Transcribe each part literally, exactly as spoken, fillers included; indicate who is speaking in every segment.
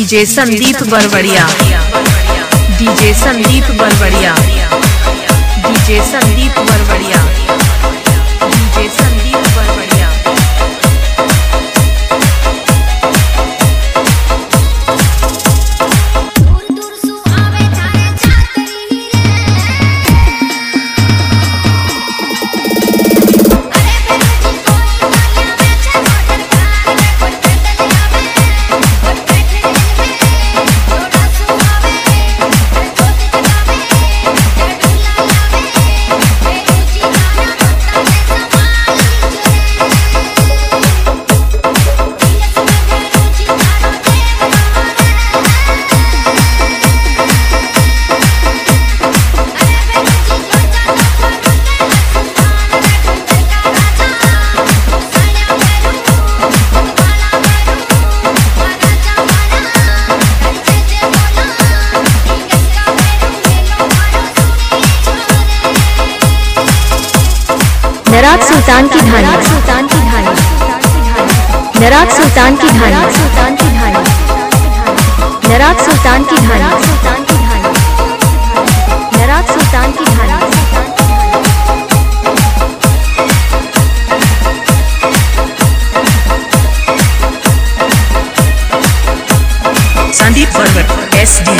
Speaker 1: DJ Sandeep Barwadiya, DJ Sandeep Barwadiya, DJ Sandeep Barwadiya, DJ Sandeep Barwadiya.
Speaker 2: नराज सुल्तान की धानी, सुल्तान की धानी, नराज सुल्तान की धानी, सुल्तान की धानी, नराज सुल्तान की धानी, सुल्तान की धानी, नराज सुल्तान की धानी।
Speaker 1: Sandeep Barwat S D.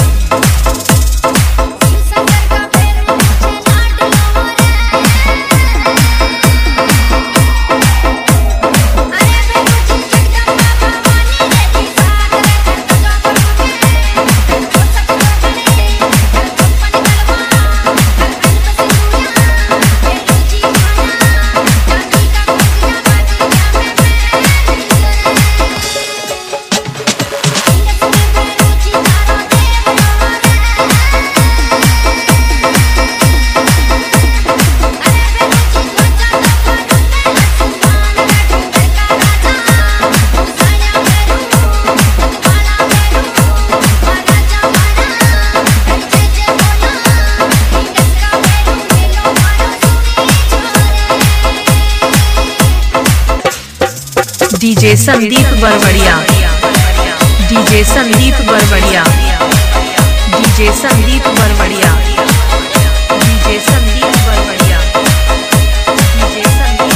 Speaker 1: DJ Sandeep Barwadiya, DJ Sandeep Barwadiya, DJ Sandeep Barwadiya, DJ Sandeep Barwadiya, DJ Sandeep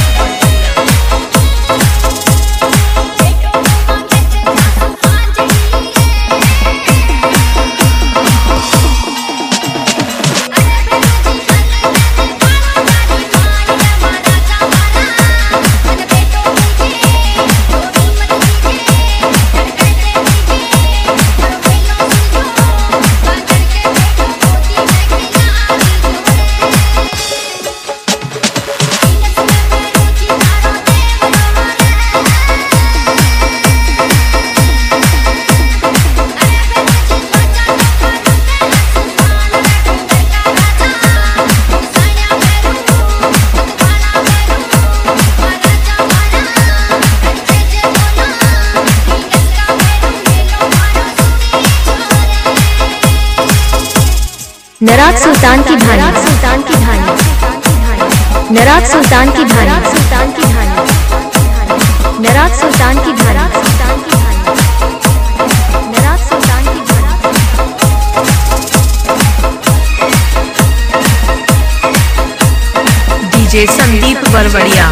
Speaker 2: नराज सुल्तान की धानी, सुल्तान की धानी, नराज सुल्तान की धानी, सुल्तान की धानी, नराज सुल्तान की धानी, सुल्तान की धानी, नराज सुल्तान की धानी।
Speaker 1: DJ Sandeep Barwadiya,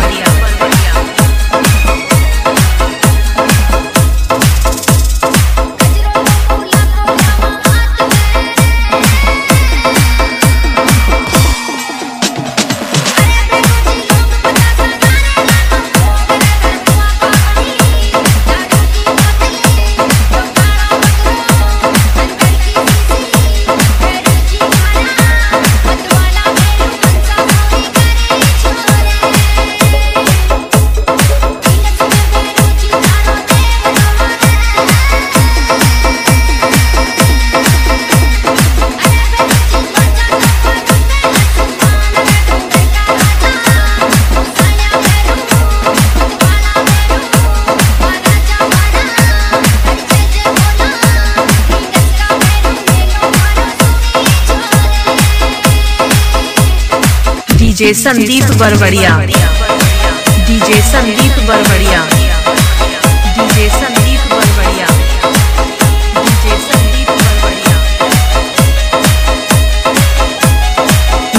Speaker 1: DJ Sandeep Barwadiya, DJ Sandeep Barwadiya, DJ Sandeep Barwadiya.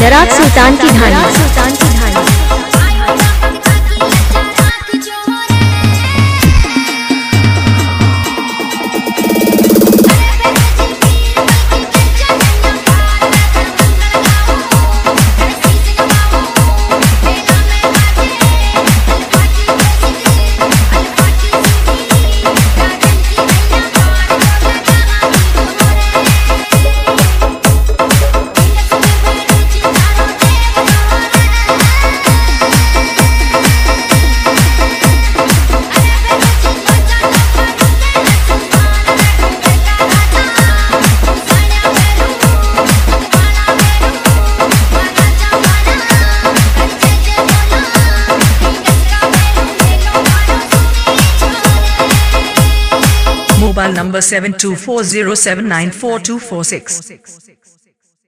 Speaker 2: नराज सुल्तान की ढाणी सुल्तान की ढाणी
Speaker 1: Mobile number seven two four zero seven nine four two four six.